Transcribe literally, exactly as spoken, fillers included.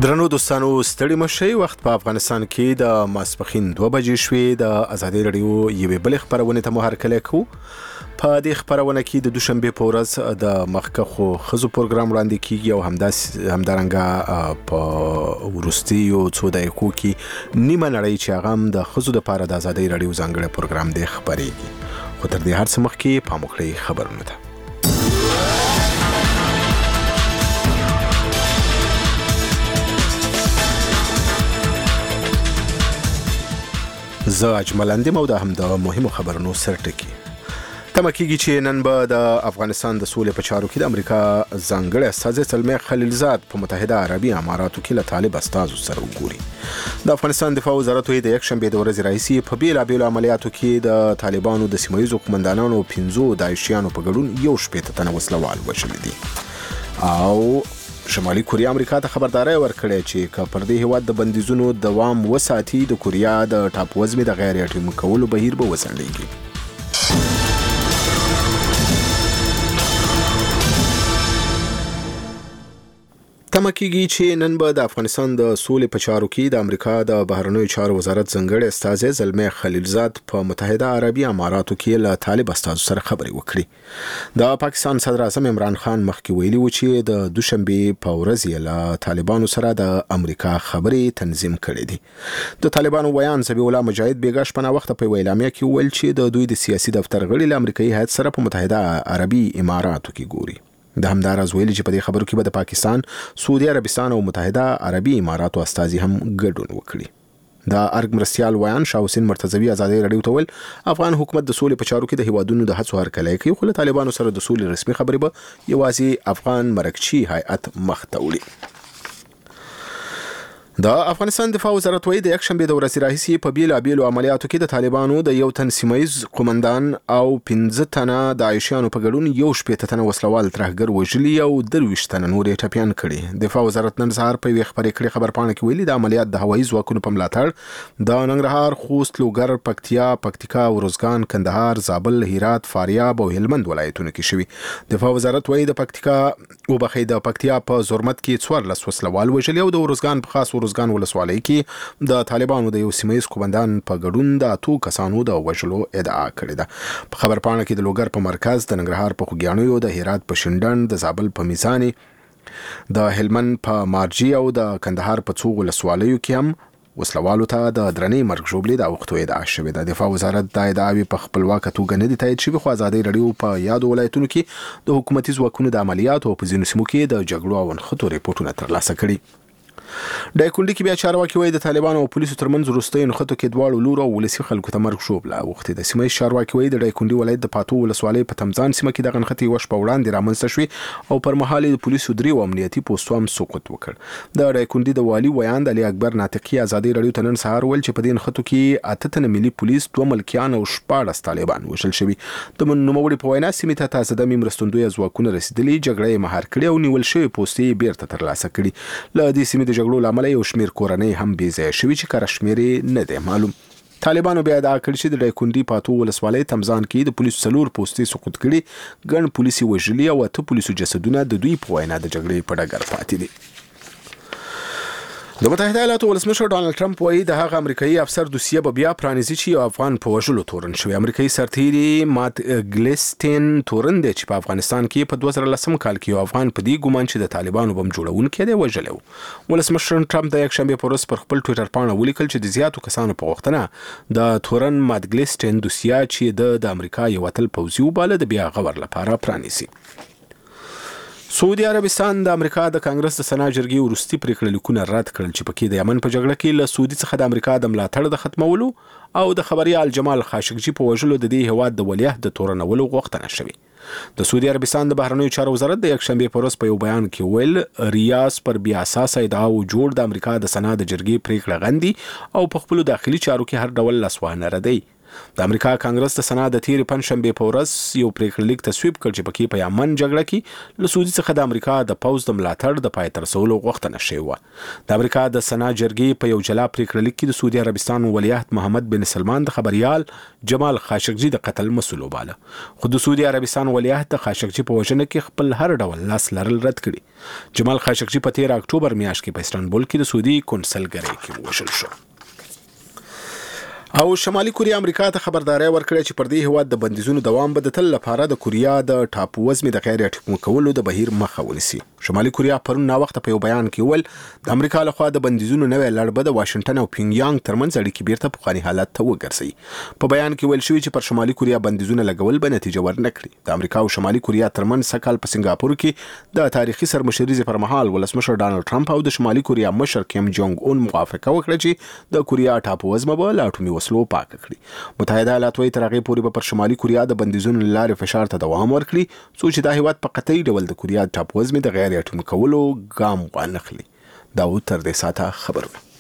درنو دوستانو ستړي مشئ. وخت په افغانستان کې د ماسپښین دوه بجې شوې. د ازادي رادیو یوې بلې خپرونې ته مو هرکلی کوو. په دې خپرونه کې د دوشنبې په ورځ د مخکښو ښځو پروګرام وړاندې کیږي او همداسې همدارنګه په وروستیو څو دقیقو کې نیمه نړۍ چې هغه هم د ښځو دپاره د ازادي رادیو ځانګړی پروګرام دی خپرېږي. خو تر دې هر څه مخکې پام وکړئ خبرونو ته. زه اجمل اندیم او د هم د مهمو خبرونو سرټکی. تمه کېږي چې نن به د افغانستان د سولې په چارو کې د امریکا ځانګړی استازی سلمې خلیلزاد په متحده عربي اماراتو کې له طالب استازو سره وګوري. د افغانستان دفاع وزارت د یکشنبې د ورځې راهیسې په بیلابیلو عملیاتو کې د طالبانو د سیمه ییزو قومندانانو او پنځو داعشیانو په ګډون یو شپېته تنه وسلوال وژلي دي. او شمالي کوریا امریکا ته خبرداري ورکړې چې که پر دې هیواد د بندیزونو دوام وساتي د کوریا د ټاپووزمې د غیر اټومي کولو بهیر به وځنډېږي. تمه کېږي چې نن به د افغانستان د سولې په چارو کې د امریکا د بهرنیو چارو وزارت ځانګړی استازی زلمې خلیلزاد په متحده عربي اماراتو کې له طالب استازو سره خبرې وکړي. د پاکستان صدر اعظم عمران خان مخکې ویلي و چې د دوشنبې په ورځ یې له طالبانو سره د امریکا خبرې تنظیم کړې دي. د طالبانو ویان ذبیح الله مجاهد بیګا شپه وخت په اعلامیه کې ویل چې د دوی د سیاسي دفتر غړي له امریکایي هیات سره په متحده عربي اماراتو کې ګوري. د همداراز ویلي چې په دې خبرو کې به د پاکستان، سعودي عربستان او متحده عربي اماراتو استازي هم ګډون وکړي. د ارګ مرستیال ویان شاه حسین مرتضوی ازادي رادیو ته ویل افغان حکومت د سولې په چارو کې د هیوادونو د هڅو هرکلی کوي، خو له طالبانو سره د سولې رسمي خبرې به یوازې افغان مرکچي هیئت مخ ته وړي. د افغانستان دفاع وزارت وایي د یکشنبې د ورځې راهیسې په بیلابیلو عملیاتو کې د طالبانو د یو تن سیمه ییز قومندان او پنځه تنه داعشیانو په ګډون یو شپېته تنه وسلوال ترهګر وژلي او درویشت تنه نور یې ټپیان کړي. دفاع وزارت نن سهار په یوې خپرې کړې خبرپاڼه کې ویلي د عملیات د هوایي ځواکونو په ملاتړ د ننګرهار، خوست، لوګر، پکتیا، پکتیکا، ارزګان، کندهار، زابل، هرات، فاریاب او هلمند ولایتونو کې شوي. دفاع وزارت وایي د پکتیکا وبخښئ د پکتیا په زرمت کې څوارلس وسلوال وژلي او د ارزګان په خاص ارزګان ولسوالۍ کې د طالبانو د یو سیمه ییز قومندان په ګډون د اتو کسانو د وژلو ادعا کړې ده. په خبرپاڼه کې د لوګر په مرکز، د ننګرهار په خوږیاڼیو، د هرات په شینډنډ، د زابل په میزاني، د هلمند په مارجی او د کندهار په څو ولسوالیو کې هم وسلوالو ته د درنې مرګ ژوبلې د اوښتو ادعا شوې ده. دفاع وزارت دا ادعاوې په خپلواکه توګه نه دي تایید شوي، خو ازادي رادیو په یادو ولایتونو کې د حکومتي ځواکونو د عملیاتو او په ځینو سیمو کې د جګړو او نښتو ریپورټونه ترلاسه کړي. ډایکونډي کې بیا چارواکي وایي د طالبانو او پولیسو ترمنځ وروستیو نښتو کې دواړو لورو او ولسي خلکو ته مرګ ژوبله اوښتې ده. سیمه ییز چارواکي وایي د ډایکونډي ولایت د پاتو ولسوالۍ په تمځان سیمه کې دغه نښتې یوه شپه وړاندې رامنځته شوې او پر مهال د پولیسو دریو امنیتي پوستو هم سقوط وکړ. د ډایکونډي د والي ویاند علي اکبر ناطقي ازادي رادیو ته نن سهار ویل چې په دې نښتو کې اته تنه ملي پولیس، دوه ملکیان او شپاړس طالبان وژل شوي. د نوموړي په وینا سیمې ته تازه دمې مرستندویه ځواکونه رسېدلي، جګړه یې مهار کړې او نیول شوې پوستې یې بیرته ترلاسه کړي. له دې سیمې د جګړو له امله یو شمېر کورنۍ هم بې ځایه شوي چې کره شمېر یې نه دی معلوم. طالبانو بیا ادعا کړې چې د ډایکونډي پاتو ولسوالۍ تمځان کې د پولیسو څلور پوستې سقوط کړي، ګڼ پولیس یې وژلي او اته پولیسو جسدونه د دوی په وینا د جګړې په ډګر پاتې دي. د متحده ایالاتو ولسمشر ډانلډ ټرمپ وایي د هغه امریکایي افسر دوسیه به بیا پرانیزي چې یو افغان په وژلو تورن شوی. امریکایي سرتیري مات ګلیسټین تورن دی چې په افغانستان کې په دوه زره لسم کال کې یو افغان په دې ګومان چې د طالبانو بم جوړونکی دی وژلی و. ولسمشر ټرمپ د یکشنبې په ورځ پر خپل ټویټر پاڼه ولیکل چې د زیاتو کسانو په غوښتنه د تورن مات ګلیسټین دوسیه چې د د امریکا یو اتل پوځي وباله د بیا غور لپاره پرانیزي. سعودي عربستان د امریکا د کانګرس د سنا جرګې وروستي پریکړه لیکونه رد کړل چې پکې د یمن په جګړه کې له سعودي څخه د امریکا د ملاتړ د ختمولو او د خبریال جمال خاشقجي په وژلو د دې هیواد د ولیعهد د تورنولو غوښتنه شوې. د سعودي عربستان د بهرنیو چارو وزارت د یکشنبې په ورځ په یو بیان کې ویل ریاض پر بیا اساسه ادعاو جوړ د امریکا د سنا د جرګې پریکړه غندي او په خپلو داخلي چارو کې هر ډول لاسوهنه ردوي. د امریکا کانګرس د سنا د تیرې پنځشنبې په ورځ یو پریکړه لیک تصویب کړ چې پکې په یمن جګړه کې له سعودي څخه د امریکا د پوځ د ملاتړ د پای ته رسولو غوښتنه شوې وه. د امریکا د سنا جرګې په یو جلا پریکړه لیک کې د سعودي عربستان ولیعهد محمد بن سلمان د خبريال جمال خاشقجي د قتل مسؤل وباله، خو د سعودي عربستان ولیعهد د خاشقجي په وژنه کې خپل هر ډول لاس لرل رد کړي. جمال خاشقجي په تیر اکتوبر میاشت کې په استانبول کې د سعودي کونسلګرۍ کې وژل شو. او شمالي کوریا امریکا ته خبرداري ورکړه چې پر دې هیواد د بندیزونو دوام به د تل لپاره د کوریا د ټاپووزمې د غیر اټکل کولو د بهیر مخه ونیسي. شمالي کوریا پرون نا وخت په یو بیان کې ول د امریکا لخوا د بندیزونو نوې لړ به د واشنگټن او پینګیانګ ترمنځ اړیکې بیرته پخواني حالت ته وګرځي. په بیان کې ویل شوی چې پر شمالي کوریا بندیزونه لګول به نتیجه ورنکړي. د امریکا او شمالي کوریا ترمنځ سکهال په سنگاپور کې د تاریخي سرمشرۍ پر مهال ولسمشر ډانلډ ټرمپ او د شمالي کوریا مشر کیم جونګ اون موافقه وکړه چې د کوریا ټاپووزم به له اټومي وسلو پاک کړي. متحده ایالات وايي تر هغې پورې به پر شمالي کوریا د بندیزونو لارې فشار ته دوام ورکړي څو چې دا هیواد په قطعي ډول د کوریا ټاپووزم د غیر اټومي کولو ګام وانخلي. دا و تر دې ساعته خبرونه.